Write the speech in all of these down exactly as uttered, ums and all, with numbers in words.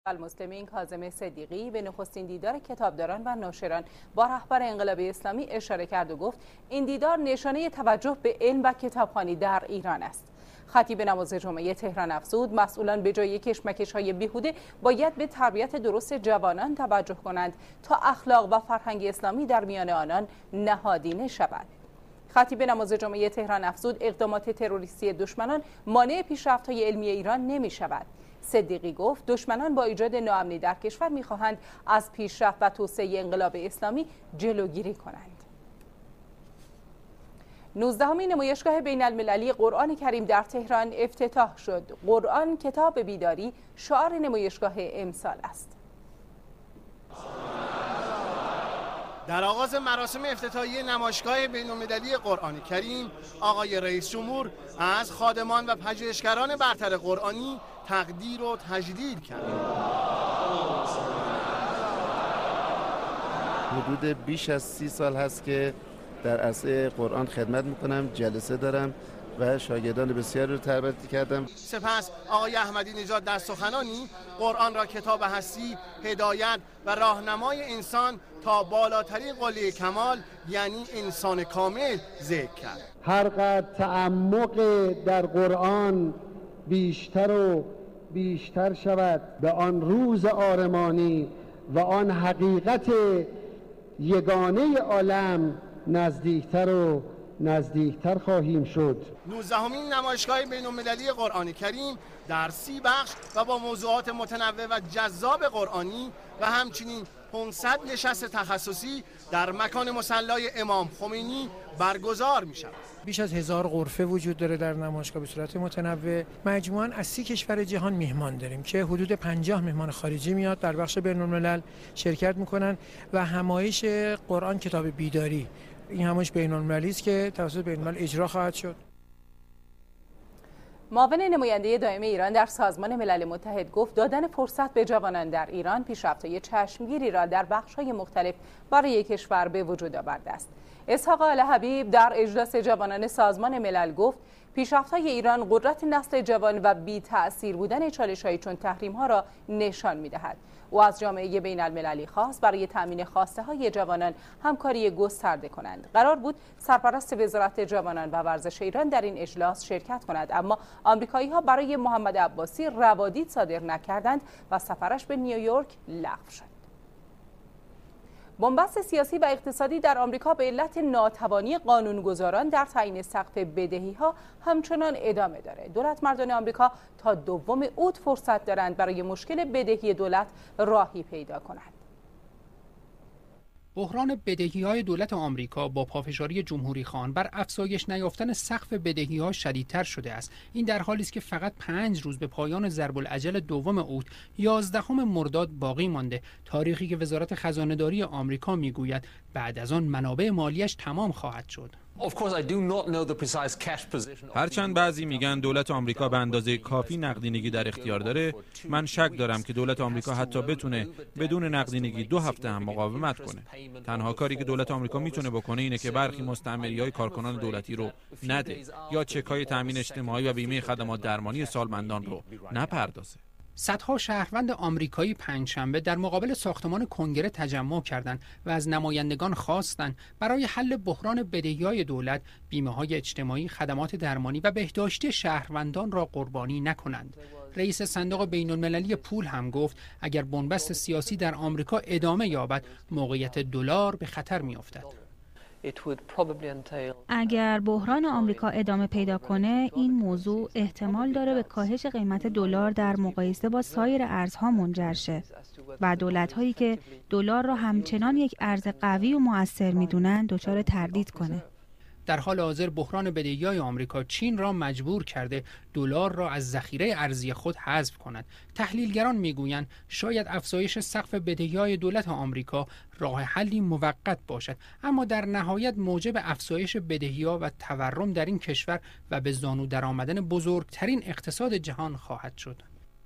المسلمین کاظم صدیقی به نخستین دیدار کتابداران و ناشران با رهبر انقلاب اسلامی اشاره کرد و گفت این دیدار نشانه توجه به علم و کتابخوانی در ایران است. خطیب نماز جمعه تهران افزود مسئولان به جای کشمکش‌های بیهوده باید به تربیت درست جوانان توجه کنند تا اخلاق و فرهنگ اسلامی در میان آنان نهادینه شود. خطیب نماز جمعه تهران افزود اقدامات تروریستی دشمنان مانع پیشرفت‌های علمی ایران نمی‌شود. صدیقی گفت دشمنان با ایجاد ناامنی در کشور می‌خواهند از پیشرفت و توسعه انقلاب اسلامی جلوگیری کنند. نوزدهمین نمایشگاه بین المللی قرآن کریم در تهران افتتاح شد. قرآن کتاب بیداری شعار نمایشگاه امسال است. در آغاز مراسم افتتاحیه نمایشگاه بین‌المللی قرآن کریم، آقای رئیس جمهور از خادمان و پژوهشگران برتر قرآنی تقدیر و تجلیل کرد. حدود بیش از سی سال هست که در عرصه قرآن خدمت میکنم، جلسه دارم و شاگردان بسیاری رو تربیت کردم. سپس آقای احمدی نژاد در سخنانی قرآن را کتاب هستی، هدایت و راهنمای انسان تا بالاترین قله کمال یعنی انسان کامل ذکر کرد. هر قدر تعمق در قرآن بیشتر و بیشتر شود، به آن روز آرمانی و آن حقیقت یگانه عالم نزدیکتر و نزدیکتر خواهیم شد. نوزدهمین نمایشگاه بین‌المللی قرآن کریم در سی بخش و با موضوعات متنوع و جذاب قرآنی و همچنین پانصد نشست تخصصی در مکان مصلی امام خمینی برگزار می شود. بیش از هزار غرفه وجود داره در نمایشگاه به صورت متنوع. مجموعاً از سی کشور جهان میهمان داریم که حدود پنجاه مهمان خارجی میاد در بخش بین‌الملل شرکت میکنن و همایش قرآن کتاب بیداری، این همایش بین‌المللی است که توسط بین‌الملل اجرا خواهد شد. معاون نماینده دائم ایران در سازمان ملل متحد گفت دادن فرصت به جوانان در ایران پیشرفت‌های چشمگیری را در بخش‌های مختلف برای کشور به وجود آورده است. اسحاق الحبیب در اجلاس جوانان سازمان ملل گفت پیشرفت‌های ایران قدرت نسل جوان و بی تأثیر بودن چالش‌هایی چون تحریم‌ها را نشان می‌دهد. او از جامعه بین المللی خواست برای تأمین خواسته‌های جوانان همکاری گسترده کنند. قرار بود سرپرست وزارت جوانان و ورزش ایران در این اجلاس شرکت کند، اما آمریکایی‌ها برای محمد عباسی روادید صادر نکردند و سفرش به نیویورک لغو شد. بنبست سیاسی و اقتصادی در آمریکا به علت ناتوانی قانونگذاران در تعیین سقف بدهی‌ها همچنان ادامه دارد. دولت مردان آمریکا تا دوم اوت فرصت دارند برای مشکل بدهی دولت راهی پیدا کنند. بحران بدهی‌های دولت آمریکا با پافشاری جمهوری خواهان بر افزایش نیافتن سقف بدهی‌ها شدیدتر شده است. این در حالی است که فقط پنج روز به پایان ضرب العجل دوم اوت یازدهم مرداد باقی مانده، تاریخی که وزارت خزانه‌داری آمریکا میگوید بعد از آن منابع مالیش تمام خواهد شد. هرچند بعضی میگن دولت آمریکا به اندازه کافی نقدینگی در اختیار داره، من شک دارم که دولت آمریکا حتی بتونه بدون نقدینگی دو هفته هم مقاومت کنه. تنها کاری که دولت آمریکا میتونه بکنه اینه که برخی مستعمریهای کارکنان دولتی رو نده یا چک‌های تامین اجتماعی و بیمه خدمات درمانی سالمندان رو نپردازه. صدها شهروند آمریکایی پنجشنبه در مقابل ساختمان کنگره تجمع کردند و از نمایندگان خواستند برای حل بحران بدهی‌های دولت بیمه‌های اجتماعی، خدمات درمانی و بهداشتی شهروندان را قربانی نکنند. رئیس صندوق بین‌المللی پول هم گفت اگر بنبست سیاسی در آمریکا ادامه یابد، موقعیت دلار به خطر می‌افتد. اگر بحران آمریکا ادامه پیدا کنه، این موضوع احتمال داره به کاهش قیمت دلار در مقایسه با سایر ارزها منجر شه و دولت‌هایی که دلار را همچنان یک ارز قوی و مؤثر می‌دونن دچار تردید کنه. در حال حاضر بحران بدهی‌های آمریکا چین را مجبور کرده دلار را از ذخیره ارزی خود حذف کند. تحلیلگران میگویند شاید افزایش سقف بدهی‌های دولت آمریکا راه حلی موقت باشد، اما در نهایت موجب افزایش بدهی‌ها و تورم در این کشور و به زانو درآمدن بزرگترین اقتصاد جهان خواهد شد.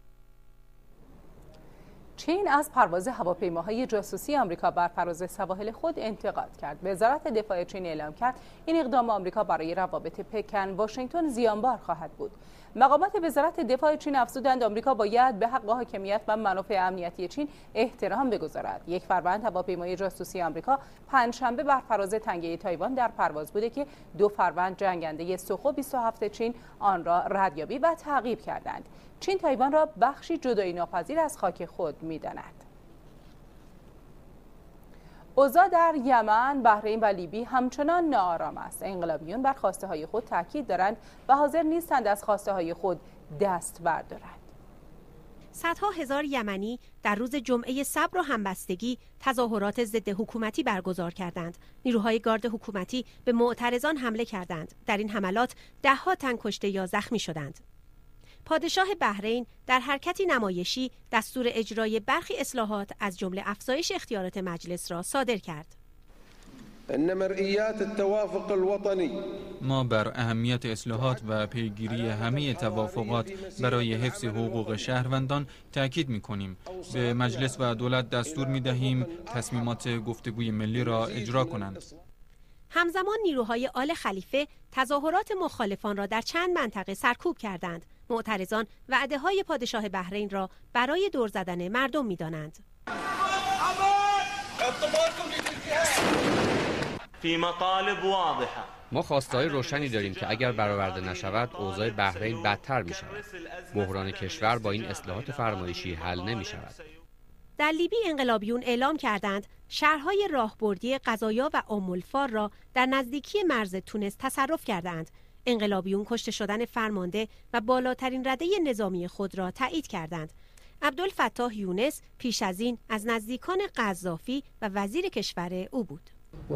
چین از پرواز هواپیماهای جاسوسی آمریکا بر فراز سواحل خود انتقاد کرد. وزارت دفاع چین اعلام کرد این اقدام آمریکا برای روابط پکن واشنگتن زیانبار خواهد بود. مقامات وزارت دفاع چین افزودند آمریکا باید به حق حاکمیت و منافع امنیتی چین احترام بگذارد. یک فروند هواپیمای جاسوسی آمریکا پنجشنبه بر فراز تنگه تایوان در پرواز بوده که دو فروند جنگنده سوخو بیست و هفت چین آن را ردیابی و تعقیب کردند. چین تایوان را بخشی جدایی ناپذیر از خاک خود می‌داند. اوضاع در یمن، بحرین و لیبی همچنان ناآرام است. انقلابیون بر خواسته های خود تاکید دارند و حاضر نیستند از خواسته های خود دست بردارند. صدها هزار یمنی در روز جمعه صبر و همبستگی تظاهرات ضد حکومتی برگزار کردند. نیروهای گارد حکومتی به معترضان حمله کردند. در این حملات ده‌ها تن کشته یا زخمی شدند. پادشاه بحرین در حرکتی نمایشی دستور اجرای برخی اصلاحات از جمله افزایش اختیارات مجلس را صادر کرد. ما بر اهمیت اصلاحات و پیگیری همه توافقات برای حفظ حقوق شهروندان تاکید می‌کنیم. به مجلس و دولت دستور می‌دهیم تصمیمات گفتگوی ملی را اجرا کنند. همزمان نیروهای آل خلیفه تظاهرات مخالفان را در چند منطقه سرکوب کردند. معترضان وعده‌های پادشاه بحرین را برای دور زدن مردم می‌دانند. ما خواسته‌های روشنی داریم که اگر برآورده نشود اوضاع بحرین بدتر می‌شود. بحران کشور با این اصلاحات فرمایشی حل نمی‌شود. در لیبی انقلابیون اعلام کردند شهرهای راهبردی قزایا و ام-الفار را در نزدیکی مرز تونس تصرف کردند. انقلابیون کشته شدن فرمانده و بالاترین رده نظامی خود را تایید کردند. عبدالفتاح یونس پیش از این از نزدیکان قذافی و وزیر کشور او بود.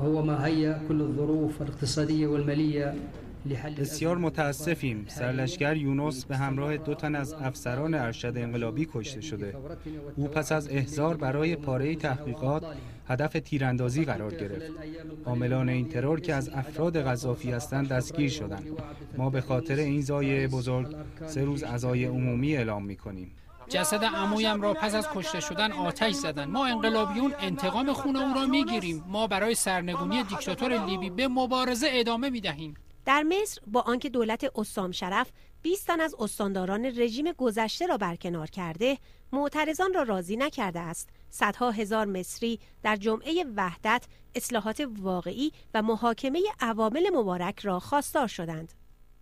بسیار متاسفیم سرلشکر یونس به همراه دو تن از افسران ارشد انقلابی کشته شده. او پس از احضار برای پاره تحقیقات هدف تیراندازی قرار گرفت. عاملان این ترور که از افراد قذافی هستند دستگیر شدند. ما به خاطر این ضایعه بزرگ سه روز عزای عمومی اعلام می‌کنیم. جسد عمویم را پس از کشته شدن آتش زدند. ما انقلابیون انتقام خون او را می‌گیریم. ما برای سرنگونی دیکتاتور لیبی به مبارزه ادامه می‌دهیم. در مصر با آنکه دولت عصام شرف بیست تن از استانداران رژیم گذشته را برکنار کرده، معترضان را راضی نکرده است. صدها هزار مصری در جمعه وحدت اصلاحات واقعی و محاکمه عوامل مبارک را خواستار شدند.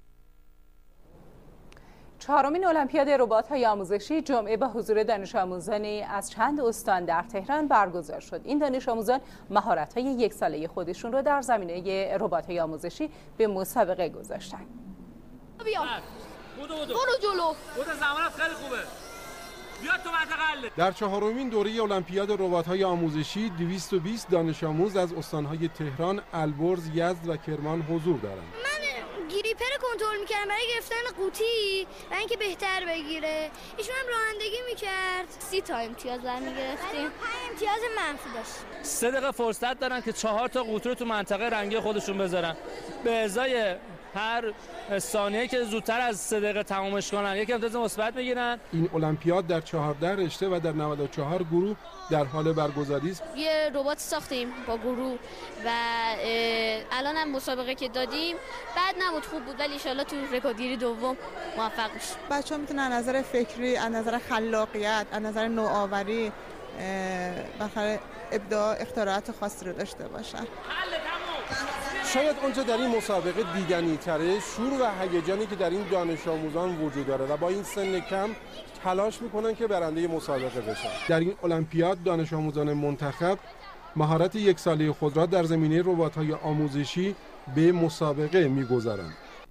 چهارمین المپیاد ربات‌های آموزشی جمعه با حضور دانش آموزانی از چند استان در تهران برگزار شد. این دانش آموزان مهارت‌های یک ساله خودشون رو در زمینه ربات‌های آموزشی به مسابقه گذاشتند. بیا. بودو بودو. برو جلو. بودو زمانت خیلی خوبه. بیا تو منطقه. در چهارمین دوره المپیاد ربات‌های آموزشی دویست و بیست دانش آموز از استان‌های تهران، البرز، یزد و کرمان حضور دارند. گریپر کنترل میکردم برای گرفتن قوطی و اینکه بهتر بگیره. ایشون هم رانندگی میکرد. سی تا امتیاز برمیگرفتیم. پنج امتیاز منفی داشت. سه دقیقه فرصت دارن که چهار تا قوطی رو تو منطقه رنگی خودشون بذارن. به ازای هر ثانیه که زودتر از سه دقیقه تمامش کنن یک امتیاز مثبت بگیرن. این المپیاد در چهارده رشته و در نود و چهار گروه در حال برگزاری است. یه ربات ساختیم با گروه و الان هم مسابقه که دادیم بعد نبود، خوب بود، ولی ان شاءالله تو رکوردگیری دوم موفق بشیم. بچه‌ها میتونن از نظر فکری، از نظر خلاقیت، از نظر نوآوری بخاطر ابداع اختراعات خاصی رو داشته باشن. شاید اونجا در این مسابقه دیدنی تره شور و هیجانی که در این دانش آموزان وجود داره و با این سن کم تلاش میکنن که برنده مسابقه بشن. در این المپیاد دانش آموزان منتخب مهارت یک ساله خود را در زمینه ربات‌های آموزشی به مسابقه میگذارند.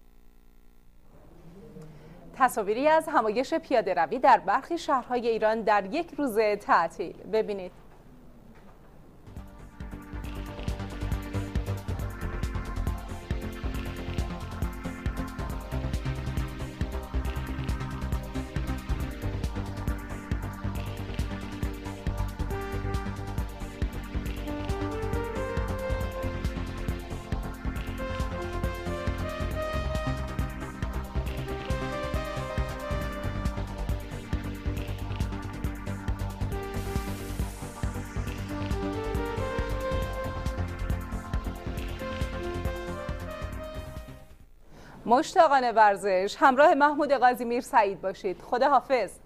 تصاویری از همایش پیاده روی در برخی شهرهای ایران در یک روز تعطیل. ببینید. مشتاقان ورزش همراه محمود قاضی میر سعید باشید. خدا حافظ.